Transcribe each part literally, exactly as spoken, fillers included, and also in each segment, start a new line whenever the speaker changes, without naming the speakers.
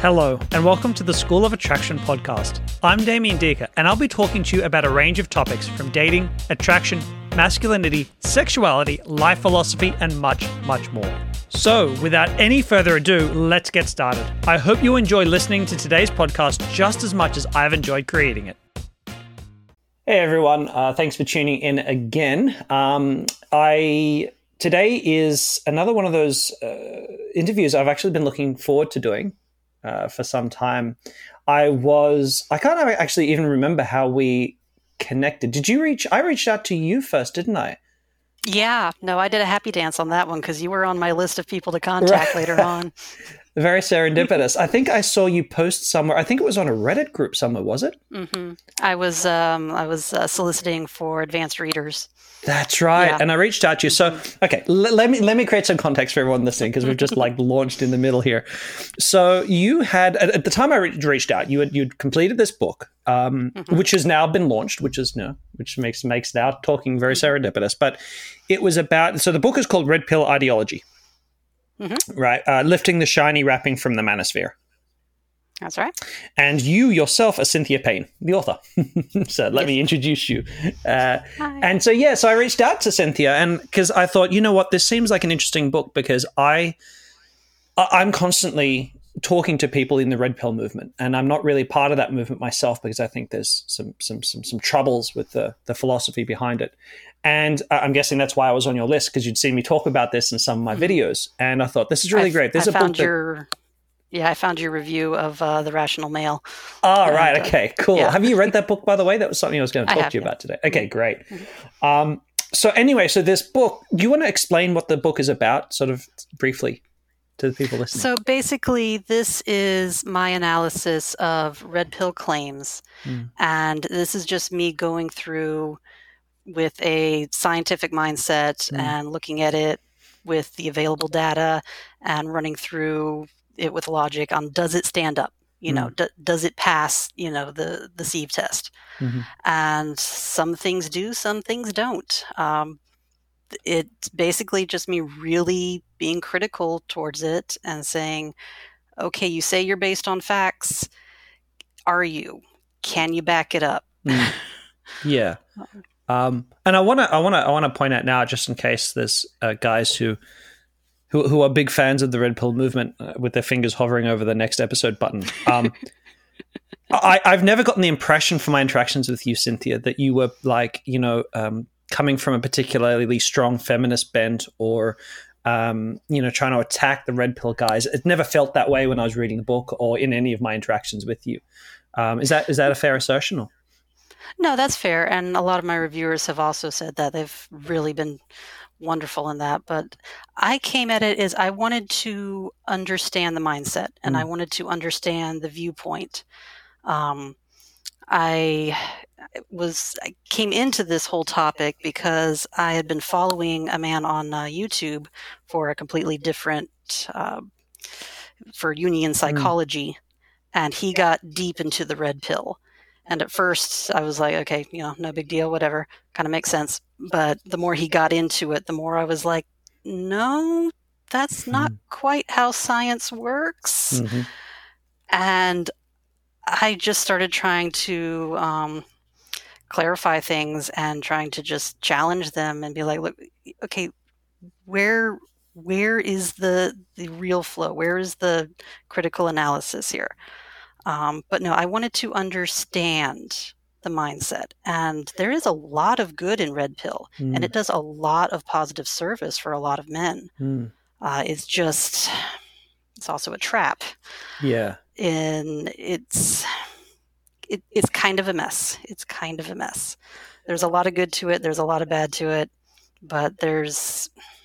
Hello, and welcome to the School of Attraction podcast. I'm Damien Deeker, and I'll be talking to you about a range of topics from dating, attraction, masculinity, sexuality, life philosophy, and much, much more. So, without any further ado, let's get started. I hope you enjoy listening to today's podcast just as much as I've enjoyed creating it. Hey everyone, uh, thanks for tuning in again. Um, I today is another one of those uh, interviews I've actually been looking forward to doing. Uh, for some time. I was, I can't actually even remember how we connected. Did you reach, I reached out to you first, didn't I?
Yeah, no, I did a happy dance on that one because you were on my list of people to contact
right.
later on.
Very serendipitous. I think I saw you post somewhere. I think it was on a Reddit group somewhere, was it?
Mm-hmm. I was um, I was uh, soliciting for advanced readers.
That's right.
Yeah.
And I reached out to you. So, okay, l- let me let me create some context for everyone listening because we've just like launched in the middle here. So you had, at, at the time I re- reached out, you had you'd completed this book, um, mm-hmm. which has now been launched, which is, you know, which makes makes now talking very serendipitous. But it was about, so the book is called Red Pill Ideology. Mm-hmm. Right, uh, lifting the shiny wrapping from the manosphere.
That's right.
And you yourself are Cynthia Payne, the author. So let yes. me introduce you. Uh, and so, yeah, so I reached out to Cynthia and because I thought, you know what, this seems like an interesting book because I, I'm constantly talking to people in the Red Pill movement, and I'm not really part of that movement myself because I think there's some some some some troubles with the the philosophy behind it. And I'm guessing that's why I was on your list because you'd seen me talk about this in some of my mm-hmm. videos, and I thought this is really
I,
great. This
I
is a
found
book that,
your yeah, I found your review of uh, The Rational Male.
Oh, and, right, okay, cool.
Yeah.
Have you read that book, by the way? That was something I was going to talk
have,
to you
yeah.
about today. Okay, great. Mm-hmm. Um, so anyway, so this book, do you want to explain what the book is about, sort of briefly, to the people listening?
So basically, this is my analysis of red pill claims, mm. and this is just me going through with a scientific mindset mm. and looking at it with the available data and running through it with logic on does it stand up? You mm. know, d- does it pass, you know, the, the sieve test? Mm-hmm. And some things do, some things don't. Um, it's basically just me really being critical towards it and saying, okay, you say you're based on facts. Are you? Can you back it up?
Mm. Yeah. Um, and I want to, I want to, I want to point out now, just in case there's uh, guys who, who, who are big fans of the Red Pill movement, uh, with their fingers hovering over the next episode button. Um, I, I've never gotten the impression from my interactions with you, Cynthia, that you were like, you know, um, coming from a particularly strong feminist bent, or, um, you know, trying to attack the Red Pill guys. It never felt that way when I was reading the book or in any of my interactions with you. Um, is that is that a fair assertion? Or?
No, that's fair. And a lot of my reviewers have also said that. They've really been wonderful in that. But I came at it as I wanted to understand the mindset and mm. I wanted to understand the viewpoint. Um, I was I came into this whole topic because I had been following a man on uh, YouTube for a completely different, uh, for Jungian psychology, mm. and he got deep into the red pill. And at first I was like, okay, you know, no big deal, whatever, kind of makes sense. But the more he got into it, the more I was like, no, that's mm. not quite how science works. Mm-hmm. And I just started trying to um, clarify things and trying to just challenge them and be like, look, okay, where where is the the real flow? Where is the critical analysis here? Um, but no, I wanted to understand the mindset. And there is a lot of good in Red Pill, mm. and it does a lot of positive service for a lot of men. Mm. Uh, it's just, it's also a trap.
Yeah.
And it's it, it's kind of a mess. It's kind of a mess. There's a lot of good to it. There's a lot of bad to it. But there's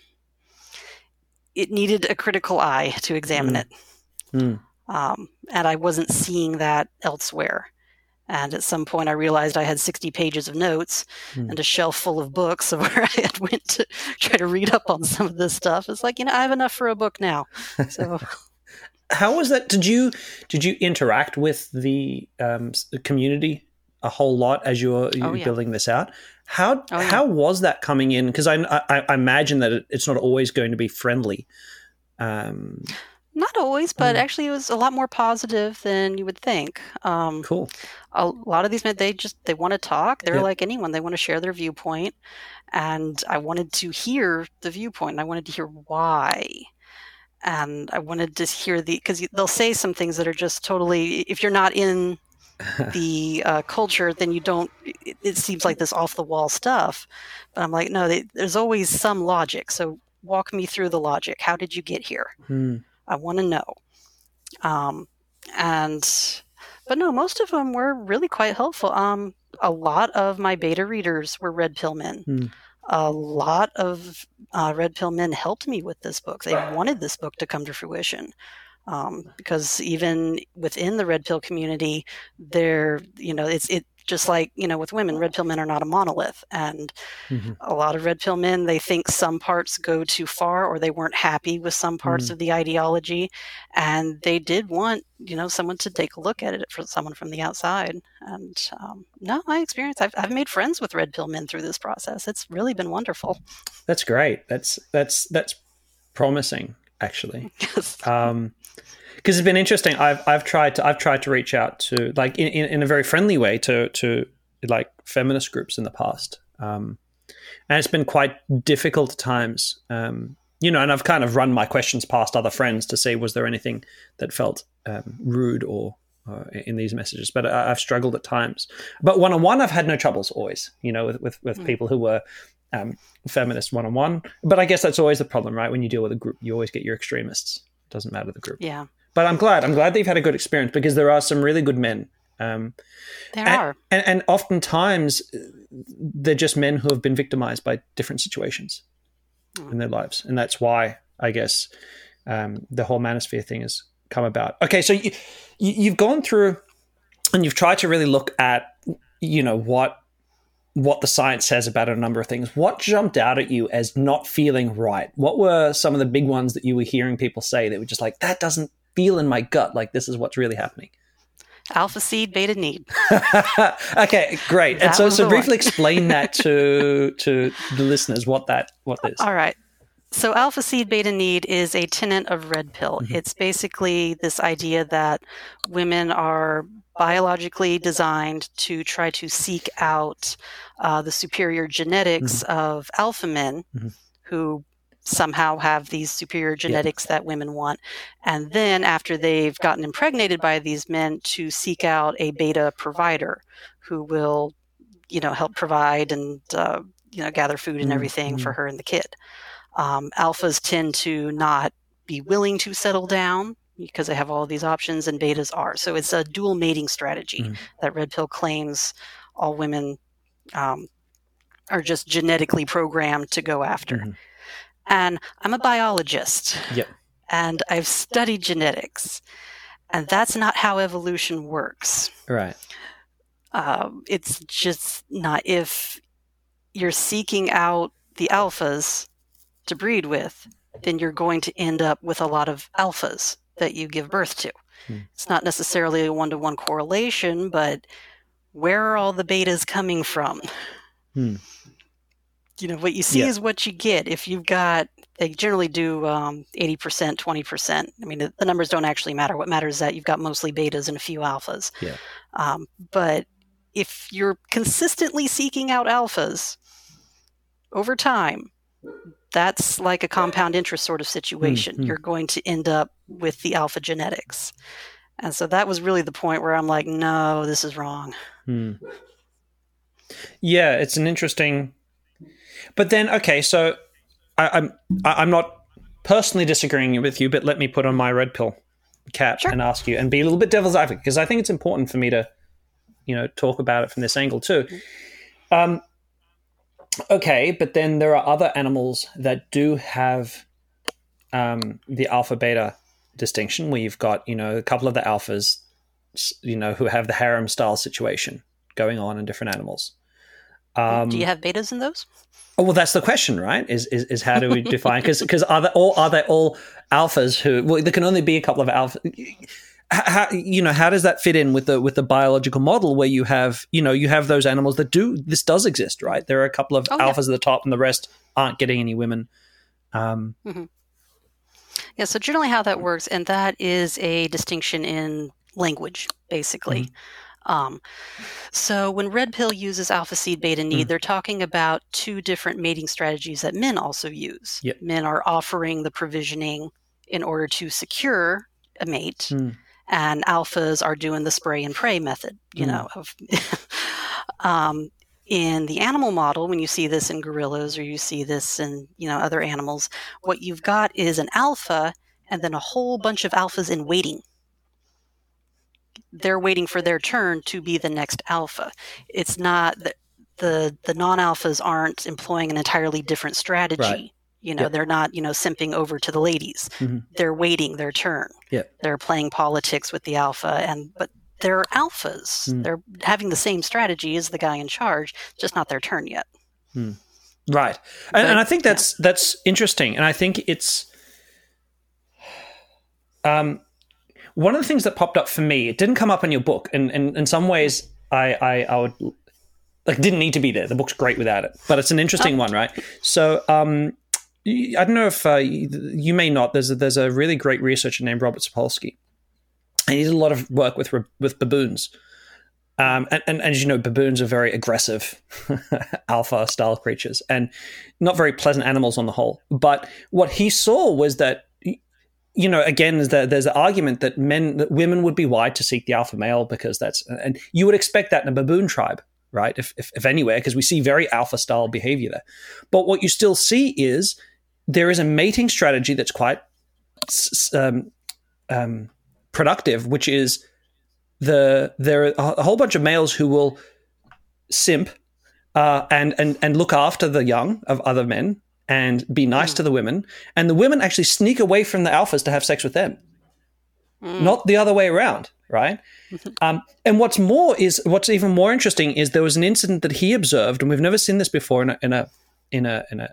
it needed a critical eye to examine mm. it. Mm. Um, and I wasn't seeing that elsewhere. And at some point I realized I had sixty pages of notes mm. and a shelf full of books of where I had went to try to read up on some of this stuff. It's like, you know, I have enough for a book now. So
how was that? Did you did you interact with the um, community a whole lot as you were
oh, yeah.
building this out? How
oh, yeah.
how was that coming in? Because I, I I imagine that it, it's not always going to be friendly. Um,
Not always, but
Mm.
actually it was a lot more positive than you would think. Um,
Cool.
a lot of these men, they just, they want to talk. They're
Yep.
like anyone. They want to share their viewpoint. And I wanted to hear the viewpoint, and I wanted to hear why. And I wanted to hear the, because they'll say some things that are just totally, if you're not in the uh, culture, then you don't, it, it seems like this off the wall stuff. But I'm like, no, they, there's always some logic. So walk me through the logic. How did you get here?
Mm.
I want to know. Um, and, but no, most of them were really quite helpful. Um, a lot of my beta readers were red pill men.
Mm.
A lot of uh, red pill men helped me with this book. They wanted this book to come to fruition. Um, because even within the red pill community, there, you know, it's it just like, you know, with women, red pill men are not a monolith. And
Mm-hmm.
a lot of red pill men, they think some parts go too far, or they weren't happy with some parts
Mm.
of the ideology. And they did want, you know, someone to take a look at it, for someone from the outside. And um, no, my experience, I've, I've made friends with red pill men through this process. It's really been wonderful.
That's great. That's, that's, that's promising, actually. Um, because it's been interesting. I've I've tried to I've tried to reach out to, like, in, in, in a very friendly way to to like feminist groups in the past, um, and it's been quite difficult at times. Um, you know, and I've kind of run my questions past other friends to see, was there anything that felt um, rude or uh, in these messages. But I, I've struggled at times. But one on one, I've had no troubles always. You know, with with, with mm. people who were um, feminist one on one. But I guess that's always the problem, right? When you deal with a group, you always get your extremists. It doesn't matter the group.
Yeah.
But I'm glad. I'm glad that you've had a good experience, because there are some really good men. Um,
there
and,
are.
And, and oftentimes, they're just men who have been victimized by different situations mm. in their lives. And that's why, I guess, um, the whole manosphere thing has come about. Okay, so you, you, you've gone through and you've tried to really look at, you know, what what the science says about a number of things. What jumped out at you as not feeling right? What were some of the big ones that you were hearing people say that were just like, that doesn't feel in my gut like this is what's really happening?
Alpha seed, beta need.
Okay, great.
That
and so, so briefly
one.
explain that to to the listeners, what that what is.
All right. So alpha seed, beta need is a tenet of red pill.
Mm-hmm.
It's basically this idea that women are biologically designed to try to seek out uh, the superior genetics mm-hmm. of alpha men mm-hmm. who somehow have these superior genetics yeah. that women want. And then after they've gotten impregnated by these men, to seek out a beta provider who will, you know, help provide and, uh, you know, gather food and mm-hmm. everything for her and the kid. Um, alphas tend to not be willing to settle down because they have all of these options, and betas are. So it's a dual mating strategy mm-hmm. that red pill claims all women um, are just genetically programmed to go after. Mm-hmm. And I'm a biologist,
yep.
and I've studied genetics, and that's not how evolution works.
Right.
Um, it's just not. If you're seeking out the alphas to breed with, then you're going to end up with a lot of alphas that you give birth to. Hmm. It's not necessarily a one-to-one correlation, but where are all the betas coming from?
Hmm.
You know, what you see
yeah.
is what you get. If you've got, they generally do um, eighty percent, twenty percent. I mean, the, the numbers don't actually matter. What matters is that you've got mostly betas and a few alphas.
Yeah.
Um, but if you're consistently seeking out alphas over time, that's like a compound interest sort of situation. Mm-hmm. You're going to end up with the alpha genetics. And so that was really the point where I'm like, no, this is wrong.
Hmm. Yeah, it's an interesting... But then, okay, so I, I'm I'm not personally disagreeing with you, but let me put on my red pill cap
sure.
and ask you, and be a little bit devil's advocate, because I think it's important for me to, you know, talk about it from this angle too. Um, okay, but then there are other animals that do have um, the alpha-beta distinction, where you've got, you know, a couple of the alphas, you know, who have the harem-style situation going on in different animals. Um,
do you have betas in those?
Oh, well, that's the question, right? Is is, is how do we define? Because because are they all are they all alphas who? Well, there can only be a couple of alpha. How, you know, how does that fit in with the with the biological model where you have, you know, you have those animals that do this does exist, right? There are a couple of oh, alphas yeah. at the top, and the rest aren't getting any women. Um,
mm-hmm. Yeah, so generally how that works, and that is a distinction in language, basically. Mm-hmm. Um, so when red pill uses alpha seed beta need, mm. they're talking about two different mating strategies that men also use.
Yep.
Men are offering the provisioning in order to secure a mate, mm. and alphas are doing the spray and pray method, you mm. know. Of um, in the animal model, when you see this in gorillas or you see this in, you know, other animals, what you've got is an alpha and then a whole bunch of alphas in waiting. They're waiting for their turn to be the next alpha. It's not the the, the non-alphas aren't employing an entirely different strategy. Right. You know, yep. They're not, you know, simping over to the ladies. Mm-hmm. They're waiting their turn.
Yep.
They're playing politics with the alpha, and but they're alphas. Mm. They're having the same strategy as the guy in charge, just not their turn yet.
Mm. Right.
But,
and, and I think that's yeah. that's interesting. And I think it's um, one of the things that popped up for me. It didn't come up in your book, and in some ways, I, I I would like didn't need to be there. The book's great without it, but it's an interesting oh. one, right? So. Um, I don't know if uh, you may not. There's a, there's a really great researcher named Robert Sapolsky, and he did a lot of work with with baboons. Um, and, and, and as you know, baboons are very aggressive alpha style creatures and not very pleasant animals on the whole. But what he saw was that, you know, again, there's the, there's the argument that men, that women would be wide to seek the alpha male because that's, and you would expect that in a baboon tribe, right? If if, if anywhere, because we see very alpha style behavior there. But what you still see is there is a mating strategy that's quite um, um, productive, which is the there are a whole bunch of males who will simp uh, and and and look after the young of other men and be nice mm. to the women, and the women actually sneak away from the alphas to have sex with them, mm. not the other way around, right? um, and what's more is what's even more interesting is there was an incident that he observed, and we've never seen this before in a in a in a in a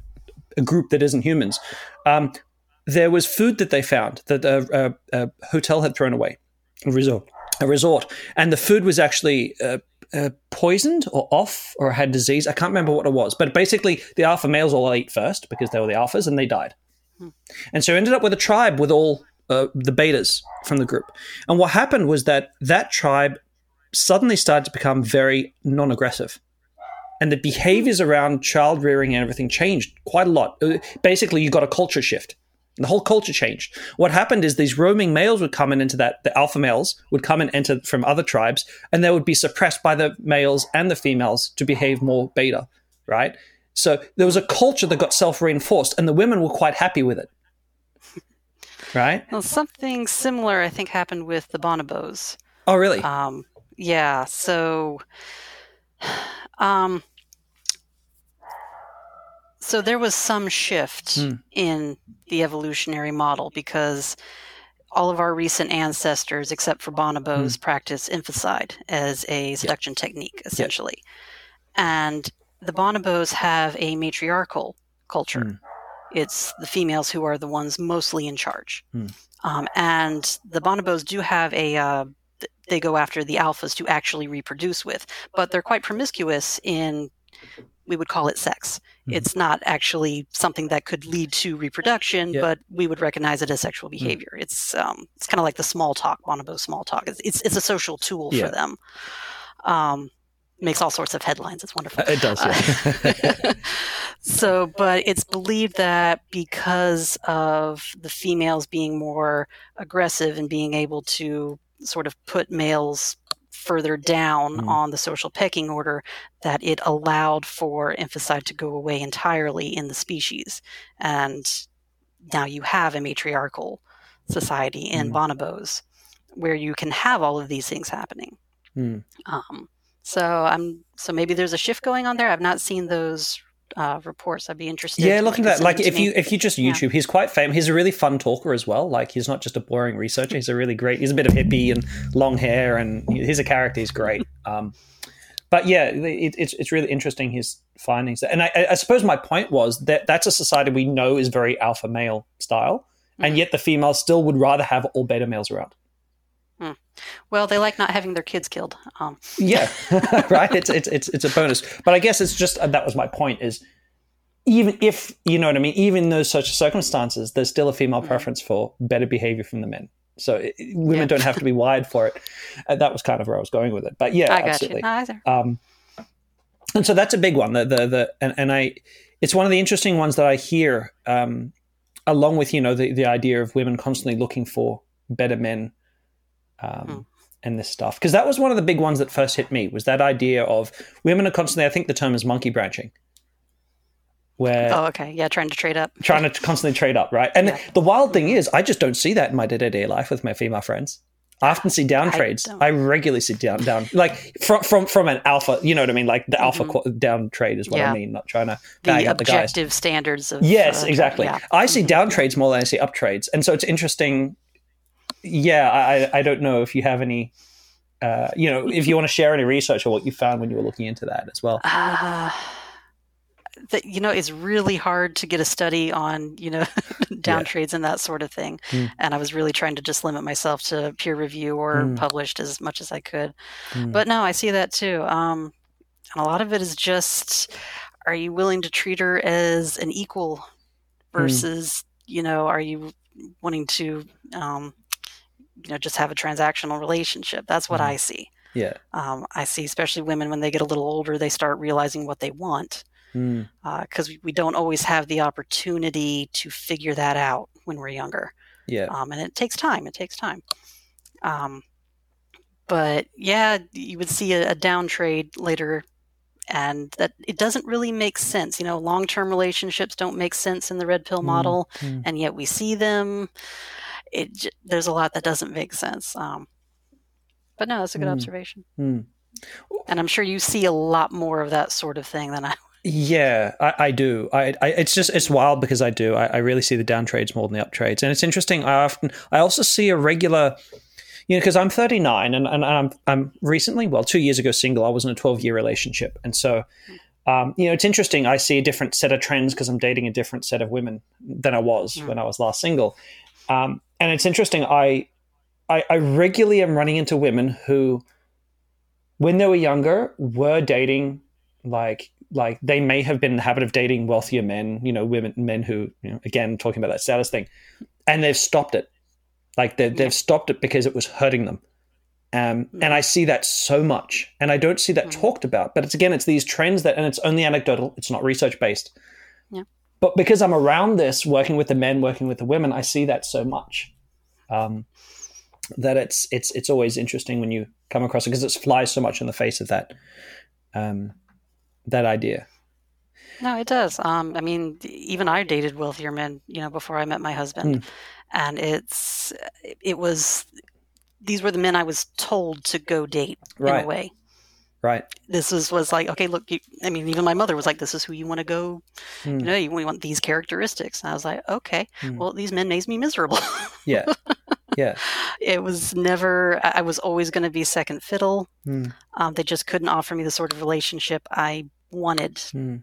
a group that isn't humans. Um, there was food that they found that a, a, a hotel had thrown away, a resort, a resort, and the food was actually uh, uh, poisoned or off or had disease. I can't remember what it was, but basically the alpha males all ate first because they were the alphas and they died. Hmm. And so ended up with a tribe with all uh, the betas from the group. And what happened was that that tribe suddenly started to become very non-aggressive. And the behaviors around child rearing and everything changed quite a lot. Basically, you got a culture shift. The whole culture changed. What happened is these roaming males would come in into that, the alpha males would come and enter from other tribes, and they would be suppressed by the males and the females to behave more beta, right? So there was a culture that got self-reinforced, and the women were quite happy with it, right?
Well, something similar, I think, happened with the bonobos.
Oh, really?
Um, yeah, so... Um, so there was some shift mm. in the evolutionary model because all of our recent ancestors, except for bonobos, mm. practice infanticide as a seduction yep. technique, essentially. Yep. And the bonobos have a matriarchal culture. Mm. It's the females who are the ones mostly in charge. Mm. Um, and the bonobos do have a... Uh, they go after the alphas to actually reproduce with, but they're quite promiscuous in, we would call it sex. Mm-hmm. It's not actually something that could lead to reproduction, yeah. but we would recognize it as sexual behavior. Mm-hmm. It's um, it's kind of like the small talk, bonobo small talk. It's it's, it's a social tool yeah. for them. Um, makes all sorts of headlines. It's wonderful.
It does, yeah.
Uh, so, but it's believed that because of the females being more aggressive and being able to sort of put males further down mm. on the social pecking order, that it allowed for infanticide to go away entirely in the species. And now you have a matriarchal society in mm. bonobos where you can have all of these things happening. Mm. Um, so I'm so maybe there's a shift going on there. I've not seen those uh, reports. I'd be interested.
Yeah, looking at that, like if you if you just YouTube, yeah. he's quite famous. He's a really fun talker as well. Like he's not just a boring researcher. He's a really great. He's a bit of hippie and long hair, and he's a character. He's great. Um, but yeah, it, it's it's really interesting his findings. And I, I suppose my point was that that's a society we know is very alpha male style, mm-hmm. and yet the females still would rather have all beta males around.
Hmm. Well, they like not having their kids killed. Um.
Yeah, right. It's it's it's it's a bonus. But I guess it's just that was my point. Is even if, you know what I mean, even in those such circumstances, there's still a female
Mm-hmm.
preference for better behavior from the men. So it, women
Yeah.
don't have to be wired for it. And that was kind of where I was going with it. But yeah,
I got
absolutely.
you. No, either.
Um, and so that's a big one. The the the and, and I, it's one of the interesting ones that I hear, um, along with, you know, the the idea of women constantly looking for better men, um,
Mm.
and this stuff, because that was one of the big ones that first hit me, was that idea of women are constantly, I think the term is monkey branching, where
Oh, okay. Yeah, trying to trade up.
trying to constantly trade up, right? And
Yeah.
the wild thing is, I just don't see that in my day-to-day life with my female friends. I often see down
I
trades.
don't.
I regularly see down, down, like from from from an alpha. You know what I mean? Like the alpha
Mhm.
qu- down trade is what
Yeah.
I mean. Not trying to bag
The
up the guys.
objective standards of
Yes,
uh,
exactly.
Yeah.
I see
Mhm.
down trades more than I see up trades, and so it's interesting. Yeah, I I don't know if you have any, uh, you know, if you want to share any research or what you found when you were looking into that as well.
Uh, that, you know, it's really hard to get a study on, you know, down
Yeah.
trades and that sort of thing.
Mm.
And I was really trying to just limit myself to peer review or
Mm.
published as much as I could.
Mm.
But no, I see that too. Um, and a lot of it is just, are you willing to treat her as an equal versus, you know, are you wanting to, um, you know, just have a transactional relationship? That's what
Mm.
I see.
Yeah.
Um, I see, especially women, when they get a little older, they start realizing what they want,
Mm.
because we, we don't always have the opportunity to figure that out when we're younger.
Yeah.
Um, and it takes time. It takes time. Um, but yeah, you would see a, a down trade later, and that it doesn't really make sense. You know, long-term relationships don't make sense in the red pill
Mm.
model,
Mm.
and yet we see them. It j- there's a lot that doesn't make sense. Um, but no, that's a good
Mm.
observation.
Mm.
And I'm sure you see a lot more of that sort of thing than I.
Yeah, I, I do. I, I, it's just it's wild because I do. I, I really see the down trades more than the up trades, and it's interesting. I often, I also see a regular, you know, because I'm thirty-nine and, and I'm I'm recently, well, two years ago, single. I was in a twelve year relationship, and so, um, you know, it's interesting. I see a different set of trends because I'm dating a different set of women than I was
Mm.
when I was last single, um, and it's interesting. I, I I regularly am running into women who, when they were younger, were dating like. Like they may have been in the habit of dating wealthier men, you know, women, men who, you know, again, talking about that status thing, and they've stopped it. Like they've,
Yeah.
they've stopped it because it was hurting them. Um,
Mhm.
And I see that so much, and I don't see that
Mhm.
talked about. But it's again, it's these trends that, and it's only anecdotal. It's not research based.
Yeah.
But because I'm around this, working with the men, working with the women, I see that so much. Um, that it's it's it's always interesting when you come across it because it flies so much in the face of that. Um, that idea.
No, it does. Um, I mean, even I dated wealthier men, you know, before I met my husband,
Mm.
and it's it was these were the men I was told to go date in
Right.
a way.
Right.
This was was like, okay, look, you, I mean, even my mother was like, this is who you want to go,
Mm.
you know, you want these characteristics. And I was like, okay,
Mm.
well, these men made me miserable.
Yeah. Yeah.
It was never, I I was always going to be second fiddle.
Mm.
Um, they just couldn't offer me the sort of relationship I wanted.
Mm.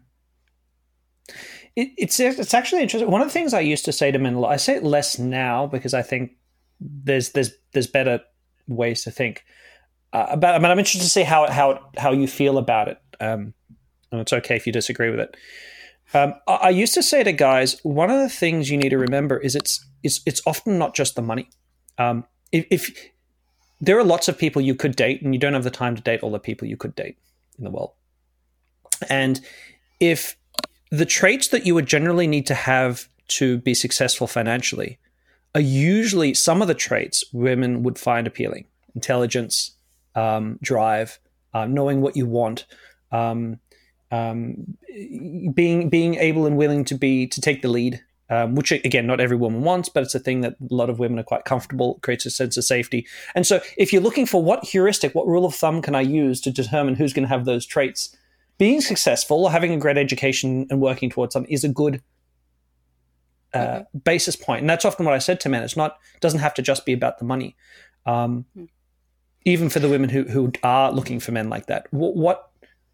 It, it's it's actually interesting. One of the things I used to say to men a lot, I say it less now because I think there's there's there's better ways to think uh, about. I mean, I'm interested to see how how how you feel about it, um, and it's okay if you disagree with it. Um, I, I used to say to guys, one of the things you need to remember is it's it's it's often not just the money. Um, if, if there are lots of people you could date, and you don't have the time to date all the people you could date in the world, and if the traits that you would generally need to have to be successful financially are usually some of the traits women would find appealing: intelligence, um, drive, uh, knowing what you want, um, um, being being able and willing to be to take the lead. Um, which again, not every woman wants, but it's a thing that a lot of women are quite comfortable. It creates a sense of safety. And so, if you're looking for what heuristic, what rule of thumb can I use to determine who's going to have those traits, being successful, having a great education, and working towards something is a good uh, mm-hmm. basis point. And that's often what I said to men. It's not doesn't have to just be about the money. Um, mm-hmm. Even for the women who who are looking for men like that, what, what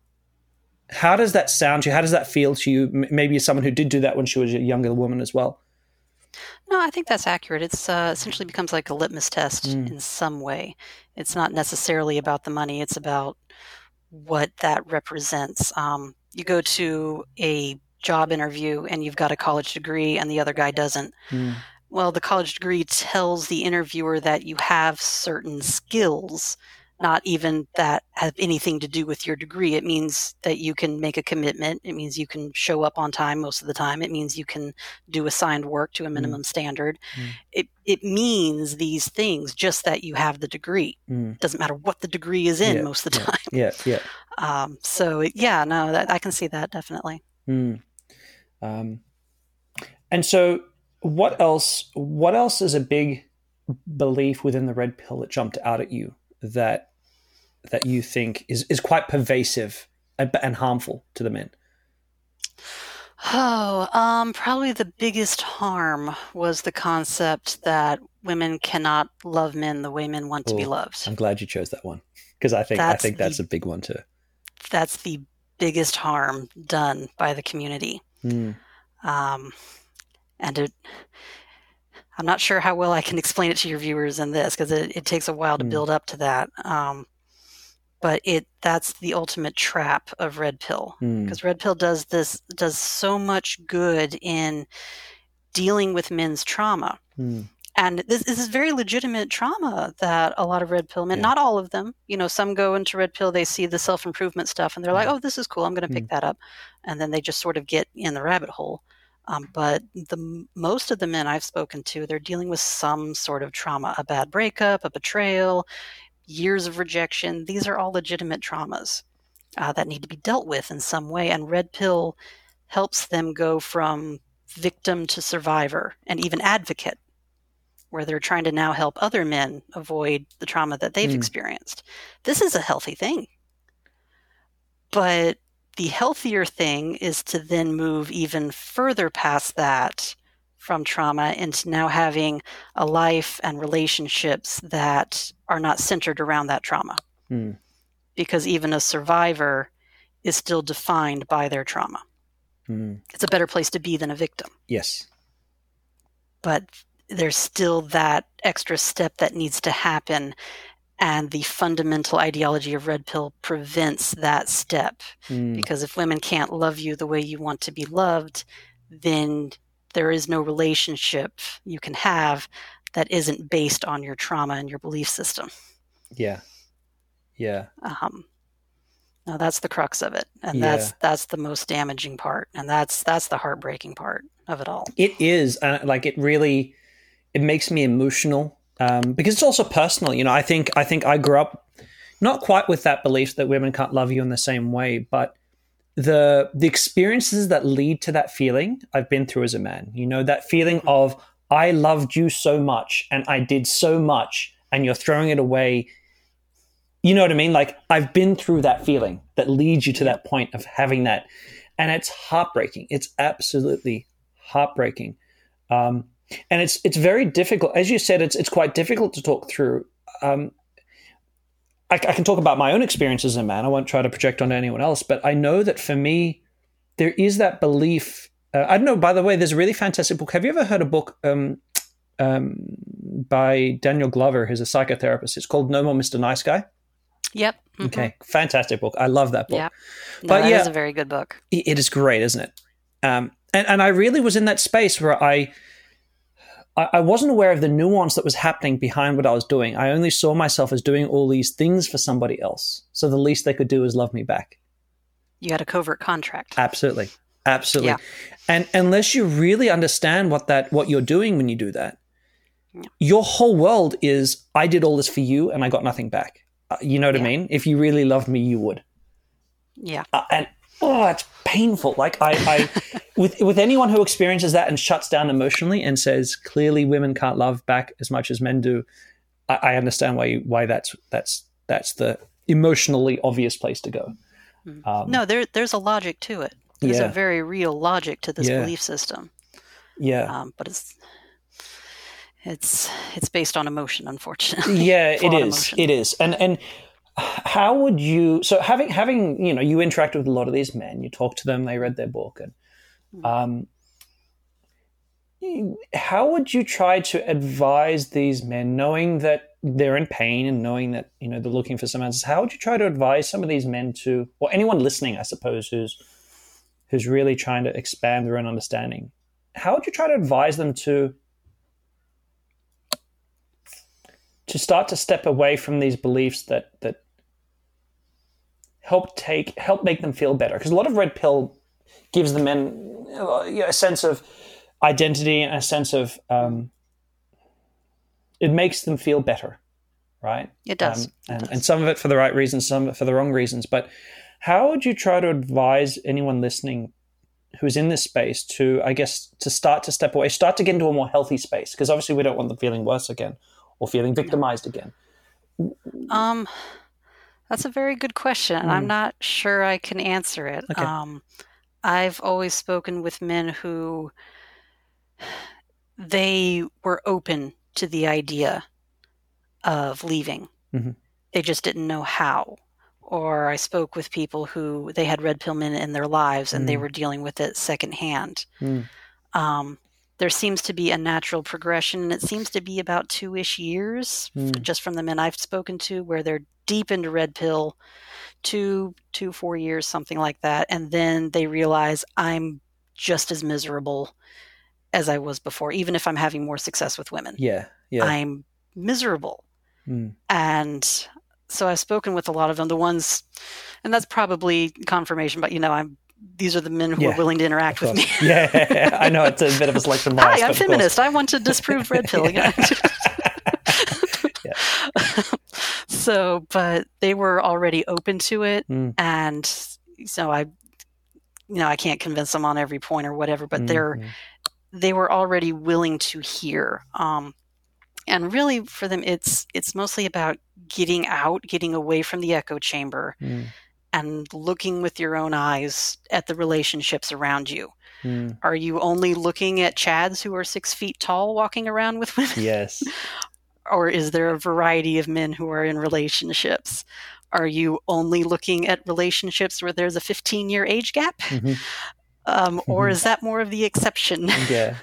how does that sound to you? How does that feel to you? Maybe as someone who did do that when she was a younger woman as well.
No, I think that's accurate. It's uh, essentially becomes like a litmus test
Mm.
in some way. It's not necessarily about the money. It's about what that represents. Um, you go to a job interview and you've got a college degree and the other guy doesn't.
Mm.
Well, the college degree tells the interviewer that you have certain skills, not even that have anything to do with your degree. It means that you can make a commitment. It means you can show up on time most of the time. It means you can do assigned work to a minimum mm. standard. Mm. It it means these things, just that you have the degree. Mm. Doesn't matter what the degree is in yeah, most of the
yeah,
time.
Yeah, yeah.
Um, so, yeah, no, that, I can see that definitely.
Mm. Um, and so what else, what else is a big belief within the red pill that jumped out at you that that you think is, is quite pervasive and, and harmful to the men?
Oh, um, probably the biggest harm was the concept that women cannot love men the way men want to
oh,
be loved.
I'm glad you chose that one, because I think that's I think that's the, a big one too.
That's the biggest harm done by the community. Mm. Um, and it, I'm not sure how well I can explain it to your viewers in this, because it, it takes a while to mm. build up to that. Um, but it that's the ultimate trap of red pill, because mm. red pill does this does so much good in dealing with men's trauma. Mm. And this, this is very legitimate trauma that a lot of red pill men, yeah. not all of them, you know, some go into red pill, they see the self-improvement stuff and they're like, oh, this is cool, I'm going to pick mm. that up. And then they just sort of get in the rabbit hole. Um, but the most of the men I've spoken to, they're dealing with some sort of trauma, a bad breakup, a betrayal, years of rejection. These are all legitimate traumas uh, that need to be dealt with in some way. And red pill helps them go from victim to survivor and even advocate, where they're trying to now help other men avoid the trauma that they've mm. experienced. This is a healthy thing. But the healthier thing is to then move even further past that from trauma into now having a life and relationships that are not centered around that trauma. Mm. Because even a survivor is still defined by their trauma. Mm. It's a better place to be than a victim.
Yes.
But there's still that extra step that needs to happen, and the fundamental ideology of red pill prevents that step. Mm. Because if women can't love you the way you want to be loved, then there is no relationship you can have that isn't based on your trauma and your belief system.
Yeah. Yeah.
Um, no, that's the crux of it. And yeah. that's that's the most damaging part. And that's that's the heartbreaking part of it all.
It is. Uh, like it really, it makes me emotional um, because it's also personal. You know, I think I think I grew up not quite with that belief that women can't love you in the same way, but the the experiences that lead to that feeling I've been through as a man. You know, that feeling of I loved you so much and I did so much and you're throwing it away. You know what I mean? Like I've been through that feeling that leads you to that point of having that. And it's heartbreaking. It's absolutely heartbreaking. Um, and it's it's very difficult. As you said, it's it's quite difficult to talk through. Um, I, I can talk about my own experiences as a man. I won't try to project onto anyone else. But I know that for me, there is that belief. Uh, I don't know, by the way, there's a really fantastic book. Have you ever heard a book um, um, by Daniel Glover, who's a psychotherapist? It's called No More Mister Nice Guy.
Yep. Mm-hmm.
Okay. Fantastic book. I love that book.
Yeah. No,
but
that
yeah,
is a very good book.
It is great, isn't it? Um, and, and I really was in that space where I, I, I wasn't aware of the nuance that was happening behind what I was doing. I only saw myself as doing all these things for somebody else. So the least they could do is love me back.
You had a covert contract.
Absolutely. Absolutely.
Yeah.
And unless you really understand what that, what you're doing when you do that, yeah. your whole world is, I did all this for you and I got nothing back. You know what yeah. I mean? If you really loved me, you would.
Yeah.
Uh, and oh, it's painful. Like I, I with with anyone who experiences that and shuts down emotionally and says clearly women can't love back as much as men do, I, I understand why you, why that's that's that's the emotionally obvious place to go.
Um, no, there there's a logic to it. There's yeah. a very real logic to this
yeah.
belief system.
Yeah.
Um, but it's. It's it's based on emotion, unfortunately.
Yeah, it is. Emotion. It is. And and how would you? So having having you know you interact with a lot of these men. You talk to them. They read their book, and um, how would you try to advise these men, knowing that they're in pain and knowing that you know they're looking for some answers? How would you try to advise some of these men to, or anyone listening, I suppose, who's who's really trying to expand their own understanding, how would you try to advise them to to start to step away from these beliefs that that help take help make them feel better? Because a lot of red pill gives the men a sense of identity and a sense of um, it makes them feel better, right?
It does.
Um, and,
it does.
and some of it for the right reasons, some of it for the wrong reasons. But how would you try to advise anyone listening who's in this space to, I guess, to start to step away, start to get into a more healthy space? Because obviously we don't want them feeling worse again or feeling victimized again.
Um, that's a very good question, and mm. I'm not sure I can answer it.
Okay.
Um, I've always spoken with men who they were open to the idea of leaving.
Mm-hmm.
They just didn't know how. Or I spoke with people who they had red pill men in their lives and mm. they were dealing with it secondhand.
Mm.
Um, there seems to be a natural progression, and it seems to be about two-ish years,
mm.
just from the men I've spoken to, where they're deep into red pill, two, two, four years, something like that. And then they realize I'm just as miserable as I was before, even if I'm having more success with women.
Yeah, yeah.
I'm miserable.
Mm.
And so I've spoken with a lot of them, the ones, and that's probably confirmation, but you know, I'm, these are the men who
yeah,
are willing to interact with me.
Yeah, I know it's a bit of a selection bias.
Hi, I'm feminist. I want to disprove red pill.
yeah.
So, but they were already open to it.
Mm.
And so I, you know, I can't convince them on every point or whatever, but
mm.
they're, they were already willing to hear. Um, and really for them, it's, it's mostly about getting out, getting away from the echo chamber
mm.
and looking with your own eyes at the relationships around you.
Mm.
Are you only looking at Chads who are six feet tall walking around with women?
Yes.
Or is there a variety of men who are in relationships? Are you only looking at relationships where there's a fifteen-year age gap?
Mm-hmm.
Um, or
mm-hmm.
is that more of the exception?
Yeah.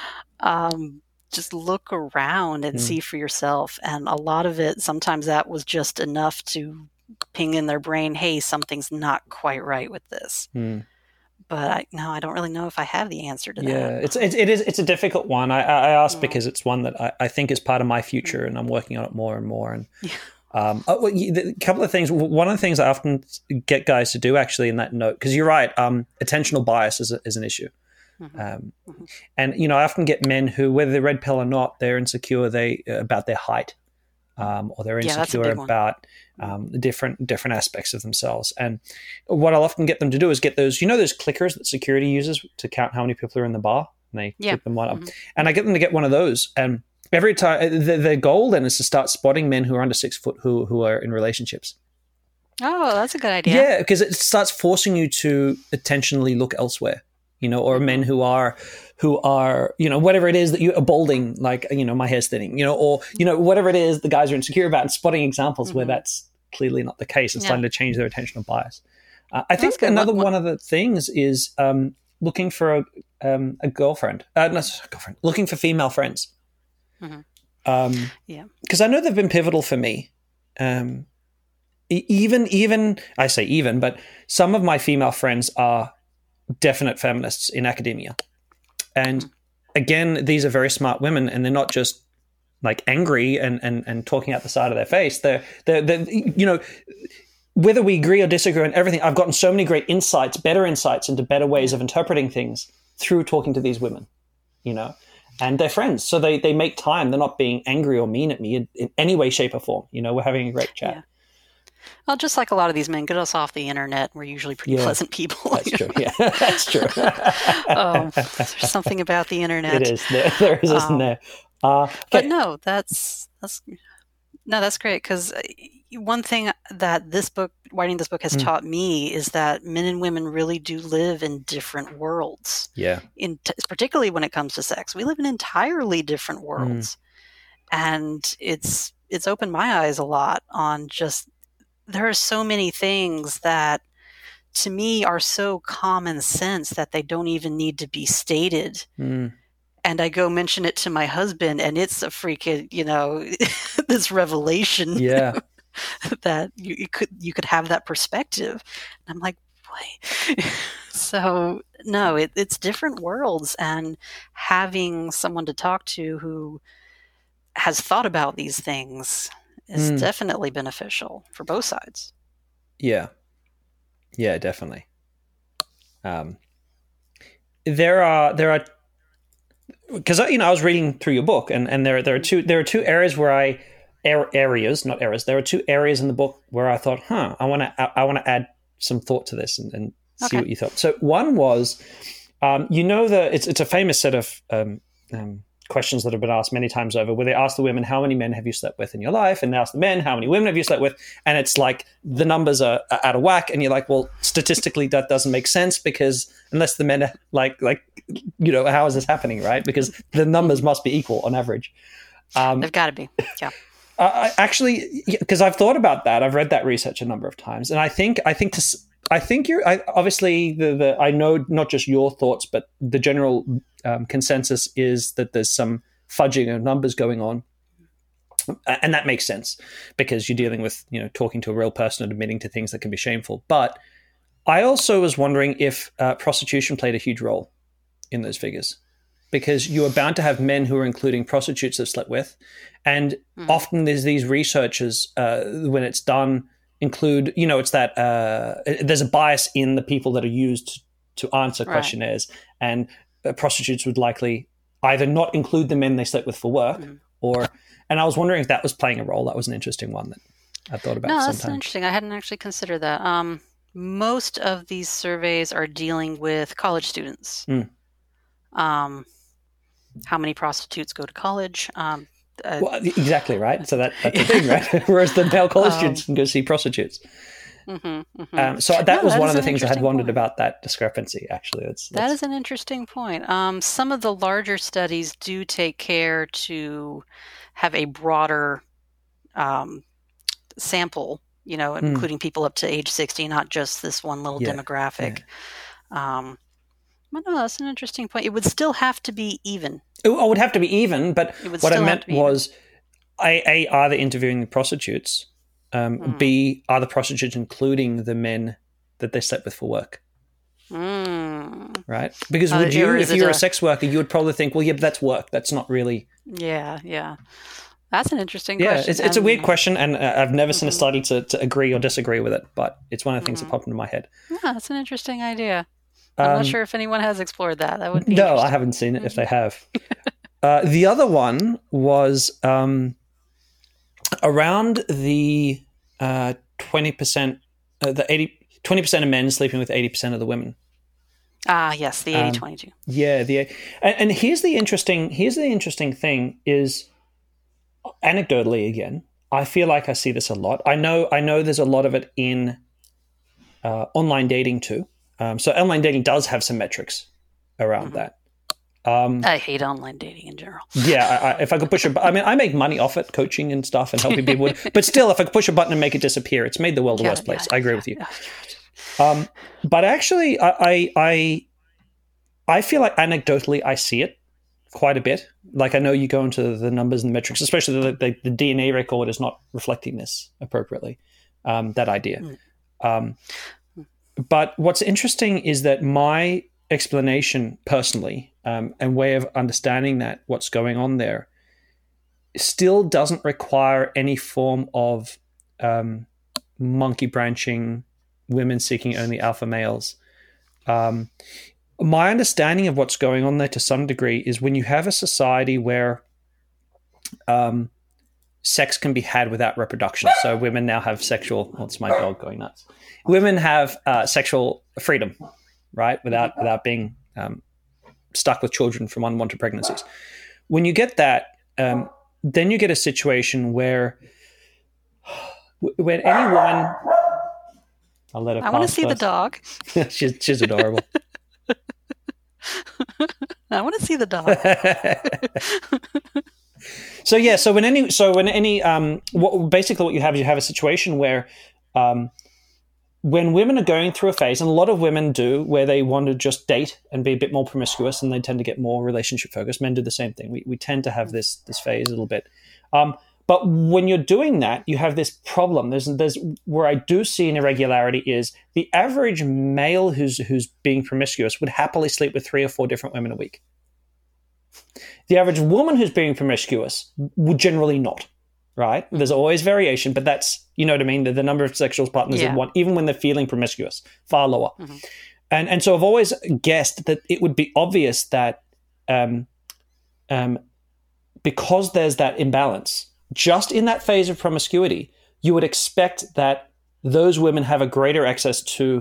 um, just look around and mm. see for yourself. And a lot of it, sometimes that was just enough to ping in their brain, hey, something's not quite right with this.
Mm.
But I, no, I don't really know if I have the answer to that.
Yeah, it's it, it is it's a difficult one. I, I ask because it's one that I, I think is part of my future, and I'm working on it more and more. And
yeah.
um, oh, a couple of things. One of the things I often get guys to do, actually, in that note, because you're right, um, attentional bias is a, is an issue. Mm-hmm. Um, mm-hmm. And you know, I often get men who, whether they're red pill or not, they're insecure they about their height, um, or they're insecure yeah, about. Um, the different different aspects of themselves. And what I'll often get them to do is get those, you know, those clickers that security uses to count how many people are in the bar, and they
yeah.
click them one up.
Mm-hmm.
And I get them to get one of those. And every time, the, the goal then is to start spotting men who are under six foot who who are in relationships.
Oh, that's a good idea.
Yeah, because it starts forcing you to intentionally look elsewhere, you know, or men who are, who are, you know, whatever it is that you are balding, like, you know, my hair's thinning, you know, or, you know, whatever it is the guys are insecure about, and spotting examples mm-hmm. where that's clearly not the case and yeah. starting to change their attentional bias. Uh, I think another one, one of the things is um, looking for a, um, a girlfriend, uh, not a girlfriend, looking for female friends.
Mm-hmm.
Um,
yeah.
Because I know they've been pivotal for me. Um, even, even, I say even, but some of my female friends are definite feminists in academia. And again, these are very smart women, and they're not just like angry and, and, and talking out the side of their face. They're, they're, they're, you know, whether we agree or disagree on everything, I've gotten so many great insights, better insights into better ways of interpreting things through talking to these women, you know, and they're friends. So they, they make time. They're not being angry or mean at me in, in any way, shape or form. You know, we're having a great chat.
Yeah. Well, just like a lot of these men, get us off the internet. We're usually pretty
yeah,
pleasant people.
That's true. Yeah, that's true.
um, there's something about the internet.
It is. There, there is, isn't um, there? Uh,
but no, that's that's no, that's great, because one thing that this book, writing this book, has mm. taught me is that men and women really do live in different worlds.
Yeah.
In t- particularly when it comes to sex, we live in entirely different worlds, mm. and it's it's opened my eyes a lot on just there are so many things that to me are so common sense that they don't even need to be stated.
Mm.
And I go mention it to my husband, and it's a freaking, you know, this revelation.
Yeah.
that you, you could you could have that perspective. And I'm like, boy. So no, it, it's different worlds, and having someone to talk to who has thought about these things is
Mm.
definitely beneficial for both sides.
Yeah. Yeah, definitely. Um, there are there are because you know I was reading through your book, and, and there there are two there are two areas where I areas not errors there are two areas in the book where I thought, huh, I want to I, I want to add some thought to this and, and see
Okay.
what you thought. So one was, um, you know, the it's it's a famous set of um, um, questions that have been asked many times over, where they ask the women, how many men have you slept with in your life? And they ask the men, how many women have you slept with? And it's like the numbers are, are out of whack. And you're like, well, statistically, that doesn't make sense, because unless the men are like, like, you know, how is this happening, right? Because the numbers must be equal on average. Um,
They've got to be. Yeah.
I actually, because I've thought about that, I've read that research a number of times, and I think, I think, to, I think you're I, obviously the, the I know not just your thoughts, but the general um, consensus is that there's some fudging of numbers going on, and that makes sense because you're dealing with, you know, talking to a real person and admitting to things that can be shameful. But I also was wondering if uh, prostitution played a huge role in those figures, because you are bound to have men who are including prostitutes they've slept with. And mm. often there's these researchers, uh, when it's done, include, you know, it's that uh, there's a bias in the people that are used to answer
right.
questionnaires. And uh, prostitutes would likely either not include the men they slept with for work mm. or, and I was wondering if that was playing a role. That was an interesting one that I thought about
No,
sometimes.
that's interesting. I hadn't actually considered that. Um, most of these surveys are dealing with college students. Mm. Um, how many prostitutes go to college? Um, uh,
well, exactly, right? So that, that's the thing, right? Whereas the male college um, students can go see prostitutes.
Mm-hmm, mm-hmm.
Um, so that
no,
was
that
one of the things I had wondered
point.
about that discrepancy, actually. It's,
that is an interesting point. Um, some of the larger studies do take care to have a broader um, sample, you know, mm. including people up to age sixty, not just this one little
yeah,
demographic.
Yeah.
Um, but no, that's an interesting point. It would still have to be even.
It would have to be even, but what I meant was, A, A, are they interviewing the prostitutes? Um, mm. B, are the prostitutes including the men that they slept with for work?
Mm.
Right? Because would uh, you, if you were a, a sex worker, you would probably think, well, yeah, but that's work. That's not really...
Yeah, yeah. That's an interesting
yeah,
question.
Yeah, it's, it's a weird question, and uh, I've never mm-hmm. seen a study to, to agree or disagree with it, but it's one of the things mm-hmm. that popped into my head.
Yeah, that's an interesting idea. I'm um, not sure if anyone has explored that. That would be
no, I haven't seen it. If they have, uh, the other one was um, around the uh, twenty percent, uh, the eighty twenty percent of men sleeping with eighty percent of the women.
Ah, yes, the eighty twenty-two. Um,
yeah, the and, and here's the interesting here's the interesting thing is, anecdotally again, I feel like I see this a lot. I know I know there's a lot of it in uh, online dating too. Um, so online dating does have some metrics around mm-hmm. that. Um,
I hate online dating in general.
yeah, I, I, if I could push a, I mean, I make money off it, coaching and stuff, and helping people. With, but still, if I could push a button and make it disappear, it's made the world a worse place. I agree with you. Um, but actually, I, I, I, I feel like anecdotally, I see it quite a bit. Like I know you go into the numbers and the metrics, especially the, the, the D N A record is not reflecting this appropriately. Um, that idea. Mm. Um, But what's interesting is that my explanation personally um, and way of understanding that what's going on there still doesn't require any form of um, monkey branching, women seeking only alpha males. Um, my understanding of what's going on there to some degree is when you have a society where um, sex can be had without reproduction. So women now have sexual, well, it's my dog going nuts. Women have uh, sexual freedom, right? Without without being um, stuck with children from unwanted pregnancies. When you get that, um, then you get a situation where when any woman, I'll let her.
I want to see first. The dog.
she's she's adorable.
I want to see the dog.
so yeah, so when any so when any um, what basically what you have is you have a situation where. Um, When women are going through a phase, and a lot of women do, where they want to just date and be a bit more promiscuous, and they tend to get more relationship focused. Men do the same thing. We we tend to have this this phase a little bit. Um, but when you're doing that, you have this problem. There's, there's where I do see an irregularity is the average male who's who's being promiscuous would happily sleep with three or four different women a week. The average woman who's being promiscuous would generally not, right? There's always variation, but that's, you know what I mean? The, the number of sexual partners
Yeah.
they want, even when they're feeling promiscuous, far lower.
Mhm.
And and so I've always guessed that it would be obvious that um, um, because there's that imbalance, just in that phase of promiscuity, you would expect that those women have a greater access to,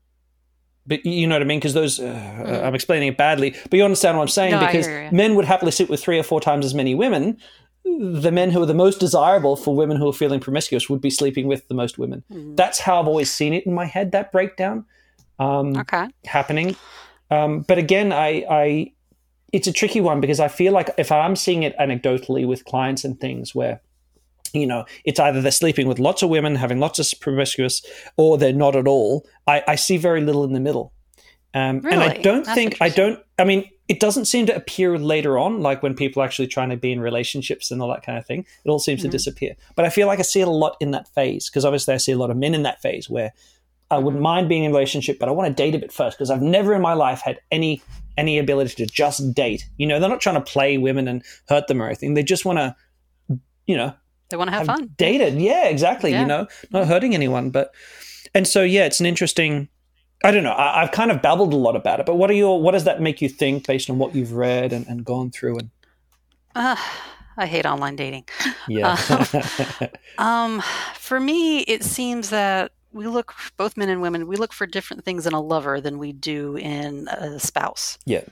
but you know what I mean? Because those, uh, mm. I'm explaining it badly, but you understand what I'm saying?
No,
because men would happily sleep with three or four times as many women. The men who are the most desirable for women who are feeling promiscuous would be sleeping with the most women. Mm. That's how I've always seen it in my head, that breakdown um,
okay.
happening. Um, but again, I, I, it's a tricky one because I feel like if I'm seeing it anecdotally with clients and things where, you know, it's either they're sleeping with lots of women, having lots of promiscuous, or they're not at all. I, I see very little in the middle. Um,
really?
And I don't
That's
think, I don't, I mean, it doesn't seem to appear later on, like when people are actually trying to be in relationships and all that kind of thing. It all seems mm-hmm. to disappear. But I feel like I see it a lot in that phase because obviously I see a lot of men in that phase where I mm-hmm. wouldn't mind being in a relationship, but I want to date a bit first because I've never in my life had any any ability to just date. You know, they're not trying to play women and hurt them or anything. They just want to, you know,
they want to have, have fun.
Dated. Yeah, exactly. Yeah. You know, not hurting anyone. But, and so, yeah, it's an interesting, I don't know. I, I've kind of babbled a lot about it, but what are your, what does that make you think based on what you've read and, and gone through? And
uh, I hate online dating.
Yeah.
um, um, for me, it seems that we look, both men and women, we look for different things in a lover than we do in a spouse.
Yeah.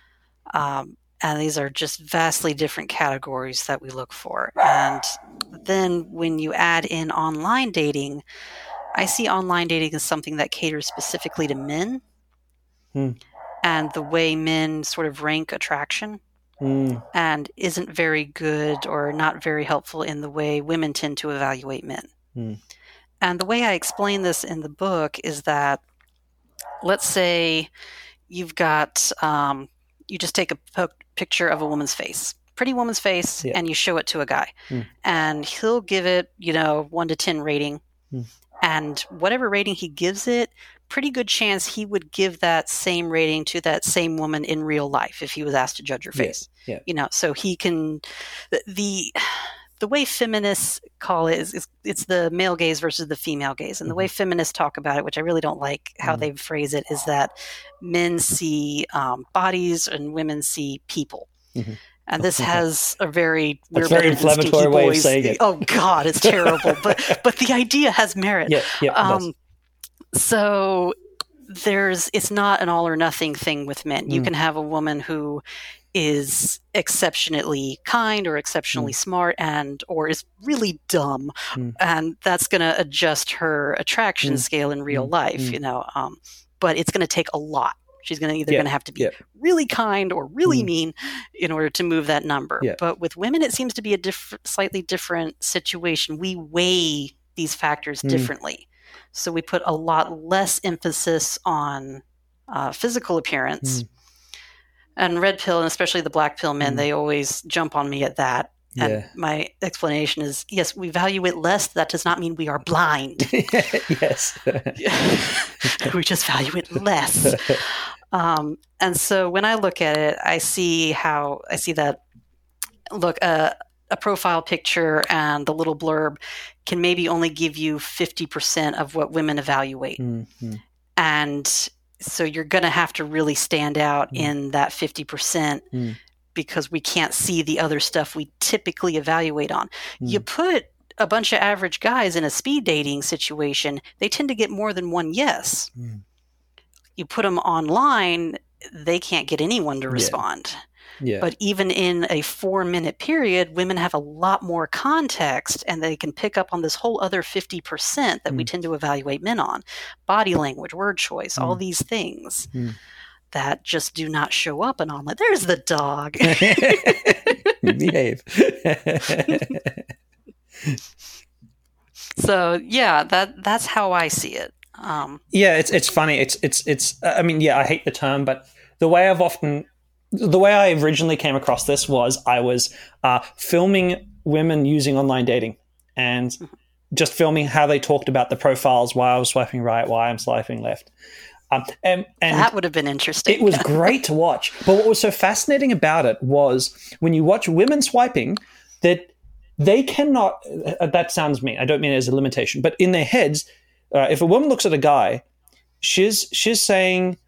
Um, and these are just vastly different categories that we look for. And then when you add in online dating, I see online dating as something that caters specifically to men
hmm.
and the way men sort of rank attraction
hmm.
and isn't very good or not very helpful in the way women tend to evaluate men.
Hmm.
And the way I explain this in the book is that, let's say you've got, um, you just take a po- picture of a woman's face, pretty woman's face,
yeah.
and you show it to a guy.
Hmm.
And he'll give it, you know, one to ten rating.
Hmm.
And whatever rating he gives it, pretty good chance he would give that same rating to that same woman in real life if he was asked to judge her face.
Yeah. Yeah.
You know, so he can, the, the the way feminists call it is, is it's the male gaze versus the female gaze. And the way feminists talk about it, which I really don't like how mm-hmm. they phrase it, is that men see um, bodies and women see people. Mm-hmm. And this has a very
we're very inflammatory way
boys.
of saying it.
Oh God, it's terrible. but but the idea has merit.
Yeah, yeah.
Um, so there's it's not an all or nothing thing with men. Mm. You can have a woman who is exceptionally kind or exceptionally mm. smart and or is really dumb, mm. and that's going to adjust her attraction mm. scale in real mm. life. Mm. You know, um, but it's going to take a lot. She's going to either
yeah.
going to have to be
yeah.
really kind or really
mm.
mean in order to move that number.
Yeah.
But with women, it seems to be a diff- slightly different situation. We weigh these factors mm. differently. So we put a lot less emphasis on uh, physical appearance. Mm. And red pill, and especially the black pill men, mm. they always jump on me at that. And
yeah.
my explanation is, yes, we value it less. That does not mean we are blind.
Yes.
We just value it less. Um, and so when I look at it, I see how, I see that, look, uh, a profile picture and the little blurb can maybe only give you fifty percent of what women evaluate.
Mm-hmm.
And so you're going to have to really stand out mm. in that fifty percent mm. because we can't see the other stuff we typically evaluate on. Mm. You put a bunch of average guys in a speed dating situation, they tend to get more than one yes. Mm. You put them online, they can't get anyone to respond.
Yeah. Yeah.
But even in a four-minute period, women have a lot more context, and they can pick up on this whole other fifty percent that mm. we tend to evaluate men on. Body language, word choice, mm. all these things mm. that just do not show up in online. There's the dog.
Behave.
So, yeah, that that's how I see it. Um,
yeah, it's it's funny. It's it's it's. I mean, yeah, I hate the term, but the way I've often the way I originally came across this was I was uh, filming women using online dating and just filming how they talked about the profiles, why I was swiping right, why I'm swiping left. Um, and, and
that would have been interesting.
It was great to watch. But what was so fascinating about it was when you watch women swiping, that they cannot, uh, that sounds mean, I don't mean it as a limitation, but in their heads, uh, if a woman looks at a guy, she's she's saying,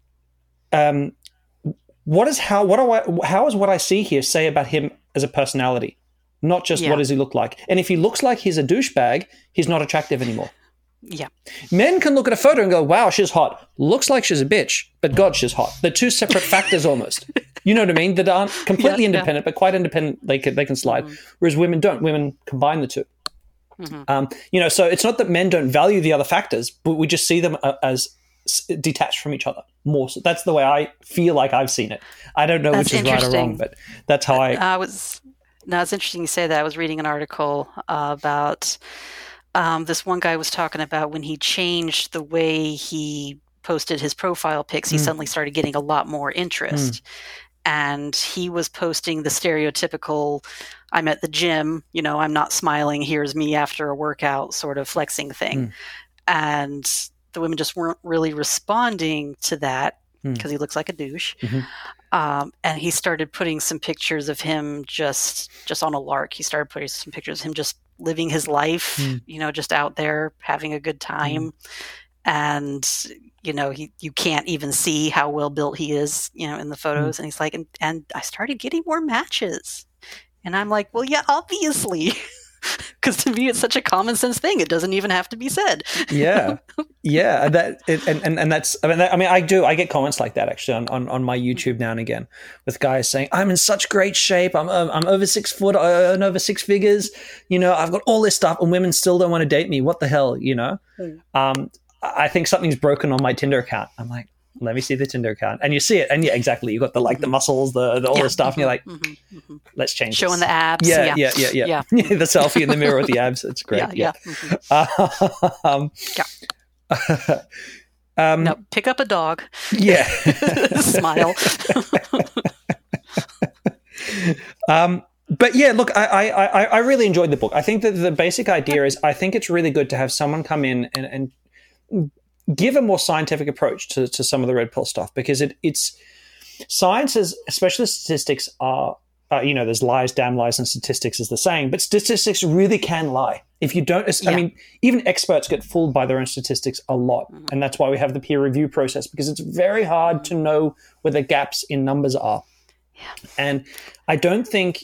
um, what is how what do I how is what I see here say about him as a personality, not just
yeah.
what does he look like? And if he looks like he's a douchebag, he's not attractive anymore.
Yeah.
Men can look at a photo and go, wow, she's hot. Looks like she's a bitch, but God, she's hot. They're two separate factors almost. You know what I mean? That aren't completely yeah, independent, yeah. but quite independent. They can, they can slide. Mm-hmm. Whereas women don't. Women combine the two. Mm-hmm. Um, you know, so it's not that men don't value the other factors, but we just see them uh, as detached from each other more. So that's the way I feel like I've seen it. I don't know
that's
which is right or wrong, but that's how I...
I was... No, it's interesting you say that. I was reading an article uh, about... Um, this one guy was talking about when he changed the way he posted his profile pics, he mm. suddenly started getting a lot more interest. Mm. And he was posting the stereotypical, I'm at the gym, you know, I'm not smiling, here's me after a workout sort of flexing thing. Mm. And the women just weren't really responding to that because mm. he looks like a douche. Mm-hmm. Um, and he started putting some pictures of him just just on a lark. He started putting some pictures of him just living his life, mm. you know, just out there having a good time. Mm. And, you know, he you can't even see how well built he is, you know, in the photos. Mm. And he's like, and, and I started getting more matches. And I'm like, well, yeah, obviously. Because to me, it's such a common sense thing. It doesn't even have to be said.
yeah, yeah. That it, and, and and that's. I mean, that, I mean, I do. I get comments like that actually on, on, on my YouTube now and again, with guys saying, "I'm in such great shape. I'm I'm over six foot. I earn over six figures. You know, I've got all this stuff, and women still don't want to date me. What the hell? You know." Mm. Um, I think something's broken on my Tinder account. I'm like, let me see the Tinder account. And you see it. And yeah, exactly. You got the, like the muscles, the, the all yeah. the stuff. And you're like, mm-hmm. Mm-hmm. let's change
Showing
this.
the abs.
Yeah, yeah, yeah, yeah. yeah. yeah. The selfie in the mirror with the abs. It's great. Yeah, yeah. yeah. Mm-hmm. um,
yeah. um, no, pick up a dog.
Yeah.
Smile.
um, but yeah, look, I, I, I really enjoyed the book. I think that the basic idea is I think it's really good to have someone come in and, and give a more scientific approach to, to some of the red pill stuff, because it, it's sciences, especially statistics are, uh, you know, there's lies, damn lies, and statistics is the saying, but statistics really can lie. If you don't, yeah. I mean, even experts get fooled by their own statistics a lot. Mm-hmm. And that's why we have the peer review process, because it's very hard to know where the gaps in numbers are. Yeah. And I don't think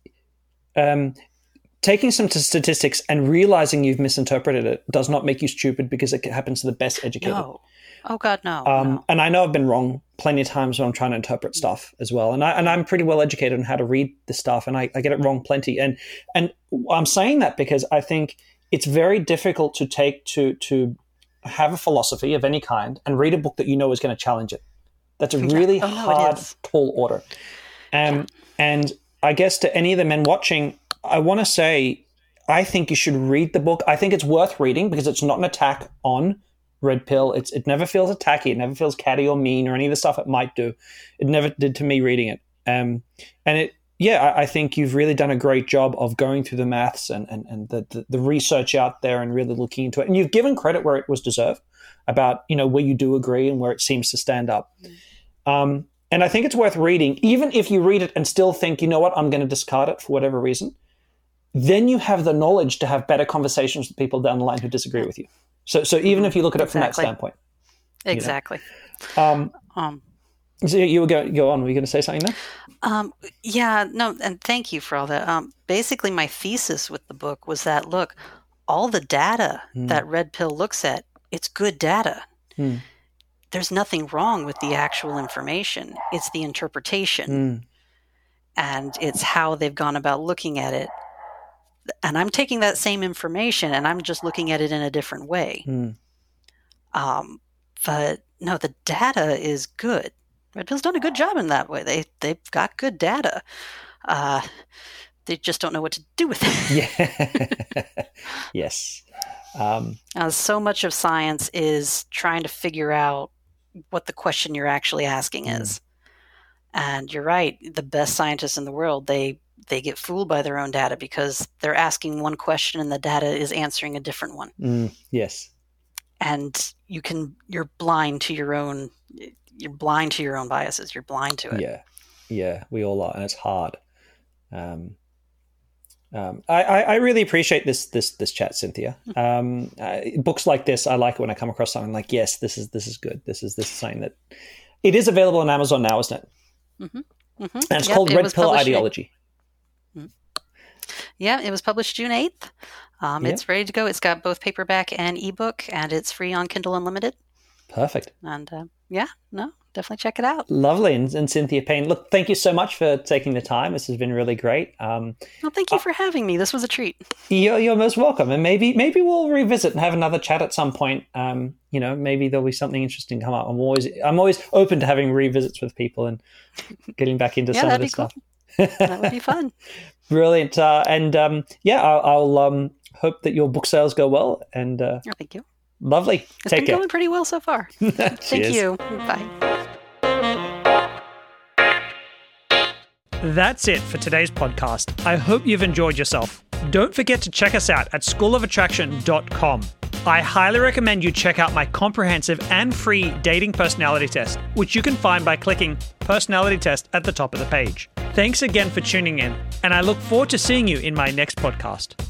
um, taking some t- statistics and realizing you've misinterpreted it does not make you stupid, because it happens to the best educated.
No. Oh God, no,
um,
no.
And I know I've been wrong plenty of times when I'm trying to interpret stuff as well. And, I, and I'm pretty well educated on how to read this stuff, and I, I get it wrong plenty. And and I'm saying that because I think it's very difficult to take to to have a philosophy of any kind and read a book that you know is going to challenge it. That's a really
yeah. oh, no,
hard, tall order. Um, yeah. And I guess to any of the men watching, I want to say, I think you should read the book. I think it's worth reading because it's not an attack on red pill. It's it never feels attacky. It never feels catty or mean or any of the stuff it might do. It never did to me reading it. Um, and it, yeah, I, I think you've really done a great job of going through the maths and and, and the, the the research out there and really looking into it. And you've given credit where it was deserved about, you know, where you do agree and where it seems to stand up. Mm. Um, and I think it's worth reading, even if you read it and still think, you know what, I'm going to discard it for whatever reason. Then you have the knowledge to have better conversations with people down the line who disagree with you. So, so even if you look at it exactly. from that standpoint,
exactly.
You know? um, um, so you were going go on. Were you going to say something there?
Um, yeah, no, and thank you for all that. Um, basically, my thesis with the book was that look, all the data mm. that Red Pill looks at, it's good data. Mm. There's nothing wrong with the actual information. It's the interpretation, mm. and it's how they've gone about looking at it. And I'm taking that same information and I'm just looking at it in a different way. Mm. Um, but no, the data is good. Red Pill's done a good job in that way. They, they've got good data. Uh, they just don't know what to do with it.
Yeah. Yes. Um,
uh, so much of science is trying to figure out what the question you're actually asking mm. is. And you're right. The best scientists in the world, they they get fooled by their own data because they're asking one question and the data is answering a different one.
Mm, yes.
And you can, you're blind to your own, you're blind to your own biases. You're blind to it.
Yeah. Yeah, we all are. And it's hard. Um, um, I, I, I really appreciate this, this, this chat, Cynthia. Um, uh, books like this, I like it when I come across something like, yes, this is, this is good. This is, this is something that it is available on Amazon now, isn't it?
Mm-hmm. Mm-hmm.
And it's
yep,
called
it
Red Pill Ideology.
In, yeah, it was published June eighth. Um,
yep.
It's ready to go. It's got both paperback and ebook, and it's free on Kindle Unlimited.
Perfect.
And uh, yeah, no, definitely check it out.
Lovely. And, and Cynthia Payne, look, thank you so much for taking the time. This has been really great. Um,
well, thank you uh, for having me. This was a treat.
You're, you're most welcome. And maybe maybe we'll revisit and have another chat at some point. Um, you know, maybe there'll be something interesting come up. I'm always I'm always open to having revisits with people and getting back into
yeah,
some of
that'd
this
be cool.
stuff.
That would be fun.
Brilliant. Uh, and um, yeah, I'll, I'll um, hope that your book sales go well. And uh,
oh, thank you.
Lovely.
It's
Take
been
care.
going pretty well so far. Thank you. Bye.
That's it for today's podcast. I hope you've enjoyed yourself. Don't forget to check us out at school of attraction dot com. I highly recommend you check out my comprehensive and free dating personality test, which you can find by clicking Personality Test at the top of the page. Thanks again for tuning in, and I look forward to seeing you in my next podcast.